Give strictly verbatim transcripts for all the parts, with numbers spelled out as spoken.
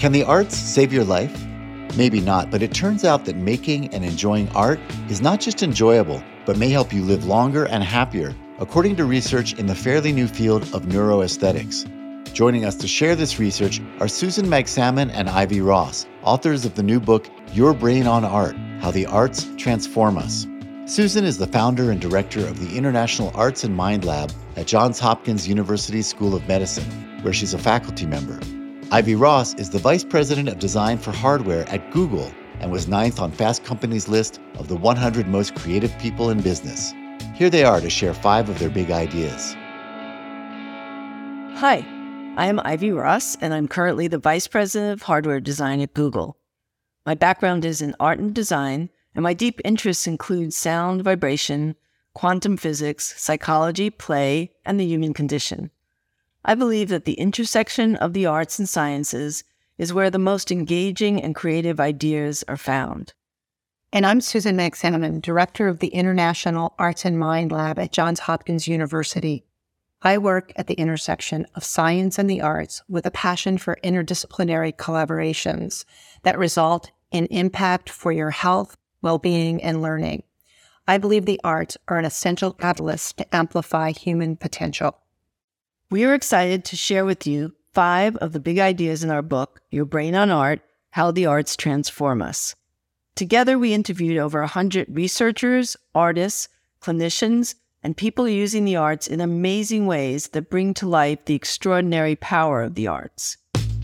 Can the arts save your life? Maybe not, but it turns out that making and enjoying art is not just enjoyable, but may help you live longer and happier, according to research in the fairly new field of neuroaesthetics. Joining us to share this research are Susan Magsamen and Ivy Ross, authors of the new book, Your Brain on Art: How the Arts Transform Us. Susan is the founder and director of the International Arts and Mind Lab at Johns Hopkins University School of Medicine, where she's a faculty member. Ivy Ross is the vice president of design for hardware at Google and was ninth on Fast Company's list of the one hundred most creative people in business. Here they are to share five of their big ideas. Hi, I am Ivy Ross, and I'm currently the vice president of hardware design at Google. My background is in art and design, and my deep interests include sound, vibration, quantum physics, psychology, play, and the human condition. I believe that the intersection of the arts and sciences is where the most engaging and creative ideas are found. And I'm Susan Magsamen, director of the International Arts and Mind Lab at Johns Hopkins University. I work at the intersection of science and the arts with a passion for interdisciplinary collaborations that result in impact for your health, well-being, and learning. I believe the arts are an essential catalyst to amplify human potential. We are excited to share with you five of the big ideas in our book, Your Brain on Art: How the Arts Transform Us. Together, we interviewed over one hundred researchers, artists, clinicians, and people using the arts in amazing ways that bring to life the extraordinary power of the arts.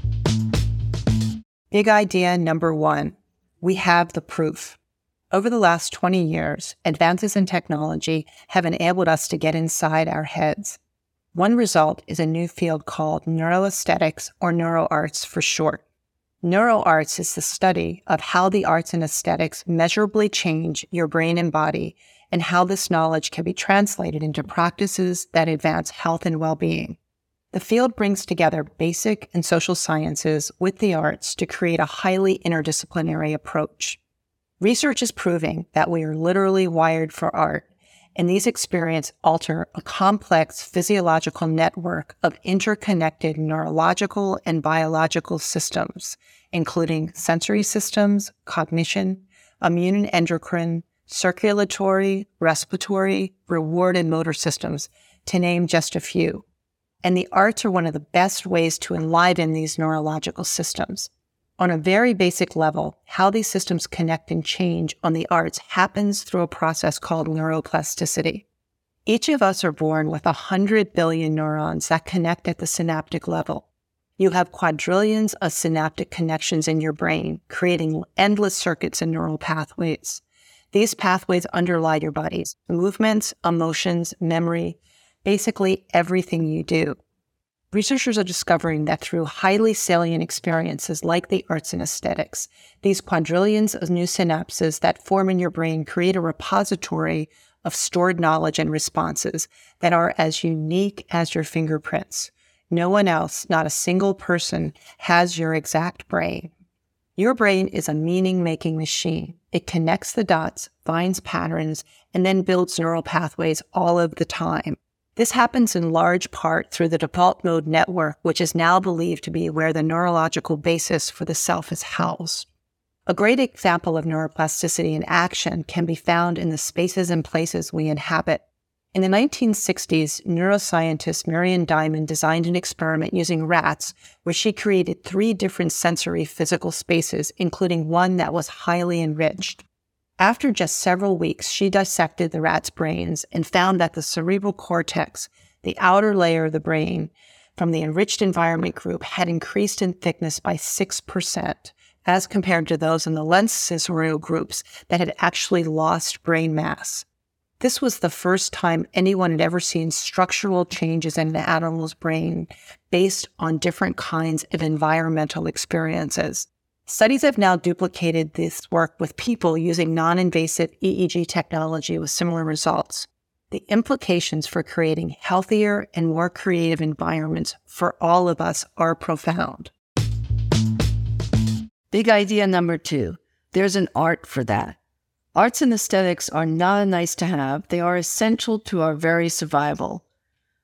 Big idea number one, we have the proof. Over the last twenty years, advances in technology have enabled us to get inside our heads. One result is a new field called neuroaesthetics, or neuroarts for short. Neuroarts is the study of how the arts and aesthetics measurably change your brain and body, and how this knowledge can be translated into practices that advance health and well-being. The field brings together basic and social sciences with the arts to create a highly interdisciplinary approach. Research is proving that we are literally wired for art, and these experiences alter a complex physiological network of interconnected neurological and biological systems, including sensory systems, cognition, immune and endocrine, circulatory, respiratory, reward, and motor systems, to name just a few. And the arts are one of the best ways to enliven these neurological systems. On a very basic level, how these systems connect and change on the arts happens through a process called neuroplasticity. Each of us are born with one hundred billion neurons that connect at the synaptic level. You have quadrillions of synaptic connections in your brain, creating endless circuits and neural pathways. These pathways underlie your body's movements, emotions, memory, basically everything you do. Researchers are discovering that through highly salient experiences like the arts and aesthetics, these quadrillions of new synapses that form in your brain create a repository of stored knowledge and responses that are as unique as your fingerprints. No one else, not a single person, has your exact brain. Your brain is a meaning-making machine. It connects the dots, finds patterns, and then builds neural pathways all of the time. This happens in large part through the default mode network, which is now believed to be where the neurological basis for the self is housed. A great example of neuroplasticity in action can be found in the spaces and places we inhabit. In the nineteen sixties, neuroscientist Marion Diamond designed an experiment using rats where she created three different sensory physical spaces, including one that was highly enriched. After just several weeks, she dissected the rats' brains and found that the cerebral cortex, the outer layer of the brain, from the enriched environment group had increased in thickness by six percent, as compared to those in the less sensorial groups that had actually lost brain mass. This was the first time anyone had ever seen structural changes in an animal's brain based on different kinds of environmental experiences. Studies have now duplicated this work with people using non-invasive E E G technology with similar results. The implications for creating healthier and more creative environments for all of us are profound. Big idea number two, there's an art for that. Arts and aesthetics are not a nice to have, they are essential to our very survival.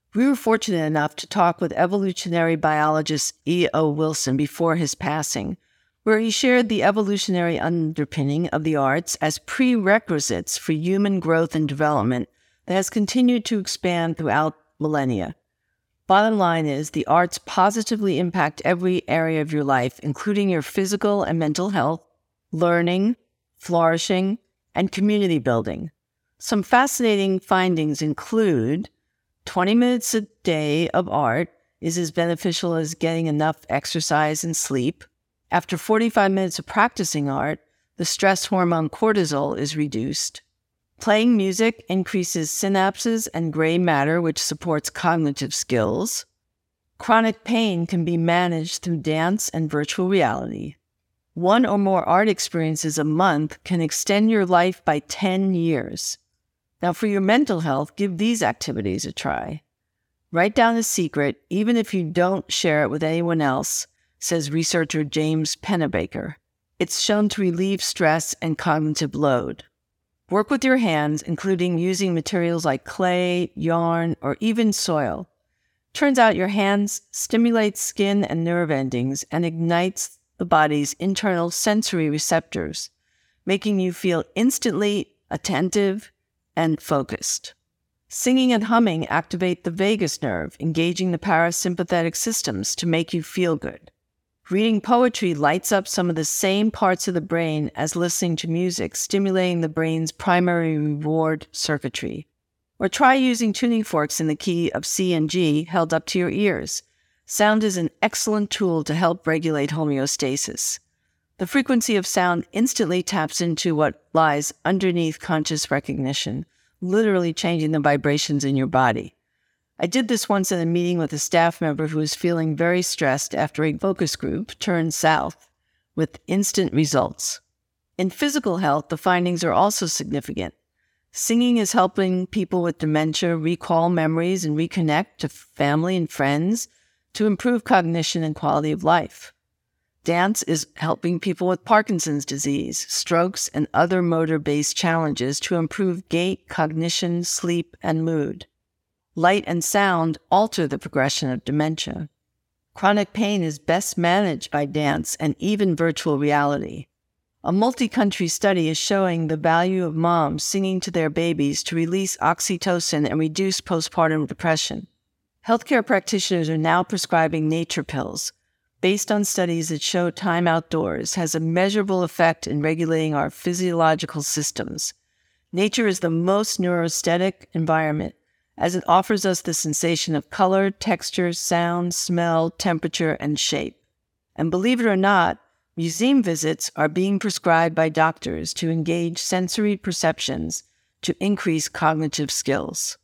We were fortunate enough to talk with evolutionary biologist E O Wilson before his passing, where he shared the evolutionary underpinning of the arts as prerequisites for human growth and development that has continued to expand throughout millennia. Bottom line is, the arts positively impact every area of your life, including your physical and mental health, learning, flourishing, and community building. Some fascinating findings include twenty minutes a day of art is as beneficial as getting enough exercise and sleep. After forty-five minutes of practicing art, the stress hormone cortisol is reduced. Playing music increases synapses and gray matter, which supports cognitive skills. Chronic pain can be managed through dance and virtual reality. One or more art experiences a month can extend your life by ten years. Now, for your mental health, give these activities a try. Write down a secret, even if you don't share it with anyone else, says researcher James Pennebaker. It's shown to relieve stress and cognitive load. Work with your hands, including using materials like clay, yarn, or even soil. Turns out your hands stimulate skin and nerve endings and ignites the body's internal sensory receptors, making you feel instantly attentive and focused. Singing and humming activate the vagus nerve, engaging the parasympathetic systems to make you feel good. Reading poetry lights up some of the same parts of the brain as listening to music, stimulating the brain's primary reward circuitry. Or try using tuning forks in the key of C and G held up to your ears. Sound is an excellent tool to help regulate homeostasis. The frequency of sound instantly taps into what lies underneath conscious recognition, literally changing the vibrations in your body. I did this once in a meeting with a staff member who was feeling very stressed after a focus group turned south, with instant results. In physical health, the findings are also significant. Singing is helping people with dementia recall memories and reconnect to family and friends to improve cognition and quality of life. Dance is helping people with Parkinson's disease, strokes, and other motor-based challenges to improve gait, cognition, sleep, and mood. Light and sound alter the progression of dementia. Chronic pain is best managed by dance and even virtual reality. A multi-country study is showing the value of moms singing to their babies to release oxytocin and reduce postpartum depression. Healthcare practitioners are now prescribing nature pills, based on studies that show time outdoors has a measurable effect in regulating our physiological systems. Nature is the most neuroaesthetic environment, as it offers us the sensation of color, texture, sound, smell, temperature, and shape. And believe it or not, museum visits are being prescribed by doctors to engage sensory perceptions to increase cognitive skills.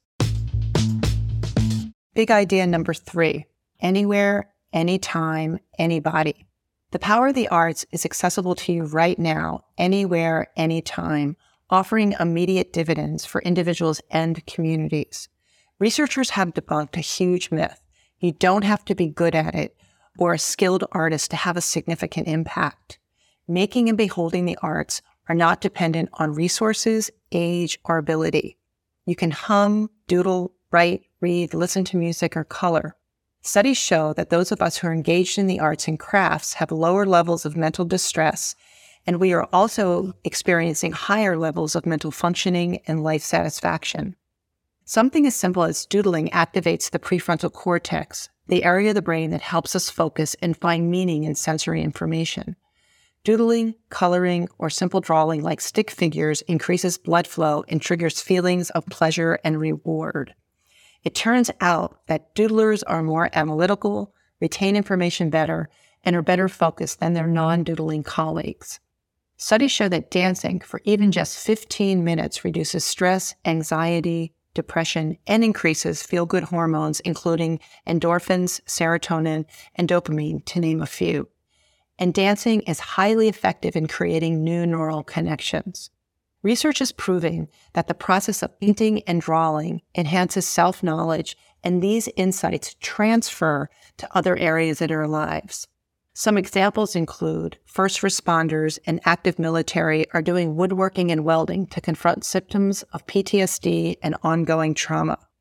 Big idea number three: anywhere, anytime, anybody. The power of the arts is accessible to you right now, anywhere, anytime, offering immediate dividends for individuals and communities. Researchers have debunked a huge myth. You don't have to be good at it or a skilled artist to have a significant impact. Making and beholding the arts are not dependent on resources, age, or ability. You can hum, doodle, write, read, listen to music, or color. Studies show that those of us who are engaged in the arts and crafts have lower levels of mental distress, and we are also experiencing higher levels of mental functioning and life satisfaction. Something as simple as doodling activates the prefrontal cortex, the area of the brain that helps us focus and find meaning in sensory information. Doodling, coloring, or simple drawing like stick figures increases blood flow and triggers feelings of pleasure and reward. It turns out that doodlers are more analytical, retain information better, and are better focused than their non-doodling colleagues. Studies show that dancing for even just fifteen minutes reduces stress, anxiety, depression, and increases feel-good hormones, including endorphins, serotonin, and dopamine, to name a few. And dancing is highly effective in creating new neural connections. Research is proving that the process of painting and drawing enhances self-knowledge, and these insights transfer to other areas of our lives. Some examples include first responders and active military are doing woodworking and welding to confront symptoms of P T S D and ongoing trauma.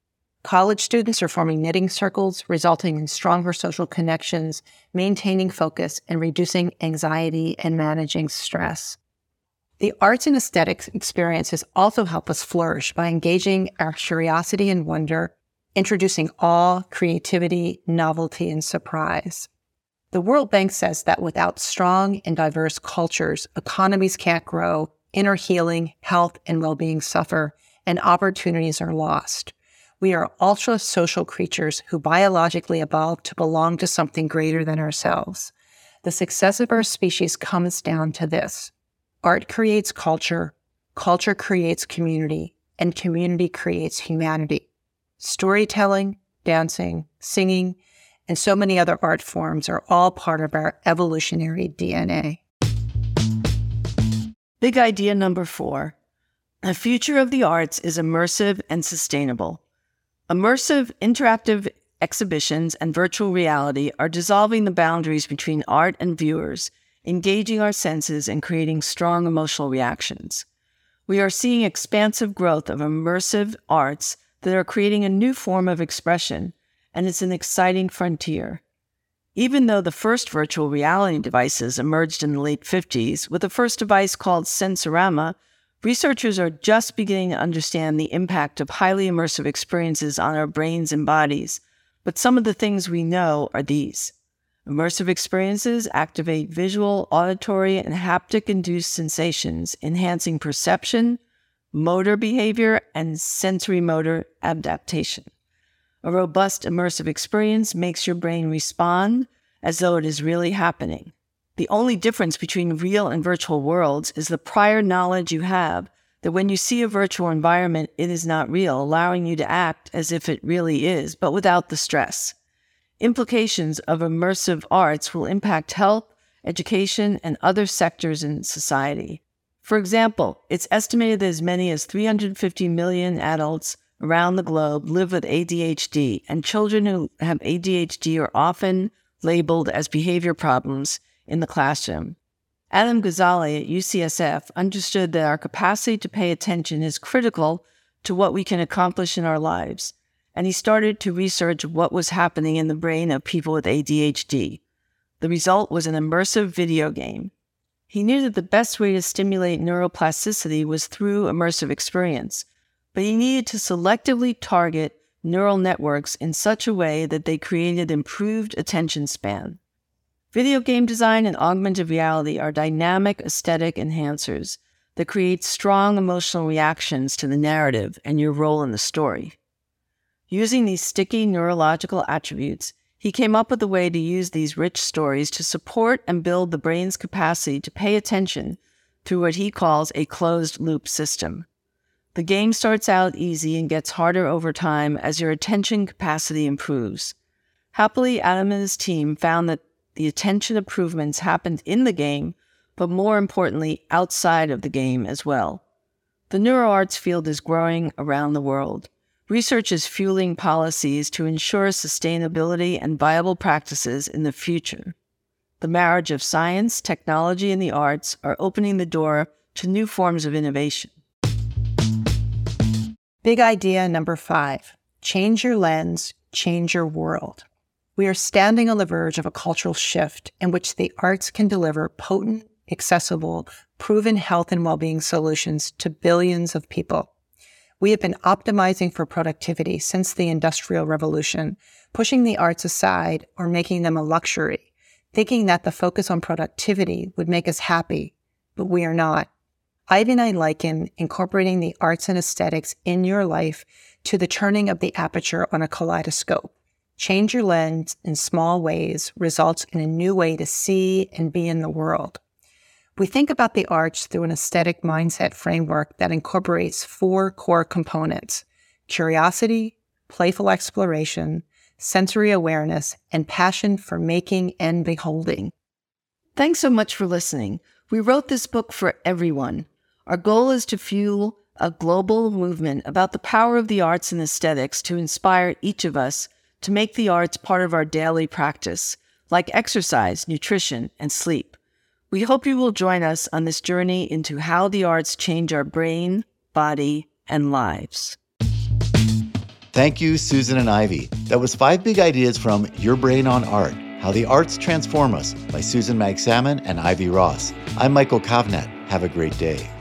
College students are forming knitting circles, resulting in stronger social connections, maintaining focus, and reducing anxiety and managing stress. The arts and aesthetics experiences also help us flourish by engaging our curiosity and wonder, introducing awe, creativity, novelty, and surprise. The World Bank says that without strong and diverse cultures, economies can't grow, inner healing, health, and well-being suffer, and opportunities are lost. We are ultra-social creatures who biologically evolved to belong to something greater than ourselves. The success of our species comes down to this. Art creates culture, culture creates community, and community creates humanity. Storytelling, dancing, singing, and so many other art forms are all part of our evolutionary D N A. Big idea number four. The future of the arts is immersive and sustainable. Immersive, interactive exhibitions and virtual reality are dissolving the boundaries between art and viewers, engaging our senses and creating strong emotional reactions. We are seeing expansive growth of immersive arts that are creating a new form of expression, and it's an exciting frontier. Even though the first virtual reality devices emerged in the late fifties, with the first device called Sensorama, researchers are just beginning to understand the impact of highly immersive experiences on our brains and bodies, but some of the things we know are these. Immersive experiences activate visual, auditory, and haptic-induced sensations, enhancing perception, motor behavior, and sensory-motor adaptation. A robust immersive experience makes your brain respond as though it is really happening. The only difference between real and virtual worlds is the prior knowledge you have that when you see a virtual environment, it is not real, allowing you to act as if it really is, but without the stress. Implications of immersive arts will impact health, education, and other sectors in society. For example, it's estimated that as many as three hundred fifty million adults around the globe live with A D H D, and children who have A D H D are often labeled as behavior problems in the classroom. Adam Ghazali at U C S F understood that our capacity to pay attention is critical to what we can accomplish in our lives, and he started to research what was happening in the brain of people with A D H D. The result was an immersive video game. He knew that the best way to stimulate neuroplasticity was through immersive experience, but he needed to selectively target neural networks in such a way that they created improved attention span. Video game design and augmented reality are dynamic aesthetic enhancers that create strong emotional reactions to the narrative and your role in the story. Using these sticky neurological attributes, he came up with a way to use these rich stories to support and build the brain's capacity to pay attention through what he calls a closed-loop system. The game starts out easy and gets harder over time as your attention capacity improves. Happily, Adam and his team found that the attention improvements happened in the game, but more importantly, outside of the game as well. The neuroarts field is growing around the world. Research is fueling policies to ensure sustainability and viable practices in the future. The marriage of science, technology, and the arts are opening the door to new forms of innovation. Big idea number five. Change your lens, change your world. We are standing on the verge of a cultural shift in which the arts can deliver potent, accessible, proven health and well-being solutions to billions of people. We have been optimizing for productivity since the Industrial Revolution, pushing the arts aside or making them a luxury, thinking that the focus on productivity would make us happy, but we are not. Ivy and I liken incorporating the arts and aesthetics in your life to the turning of the aperture on a kaleidoscope. Change your lens in small ways results in a new way to see and be in the world. We think about the arts through an aesthetic mindset framework that incorporates four core components: curiosity, playful exploration, sensory awareness, and passion for making and beholding. Thanks so much for listening. We wrote this book for everyone. Our goal is to fuel a global movement about the power of the arts and aesthetics to inspire each of us to make the arts part of our daily practice, like exercise, nutrition, and sleep. We hope you will join us on this journey into how the arts change our brain, body, and lives. Thank you, Susan and Ivy. That was five big ideas from Your Brain on Art, How the Arts Transform Us by Susan Mag-Salmon and Ivy Ross. I'm Michael Kovnat. Have a great day.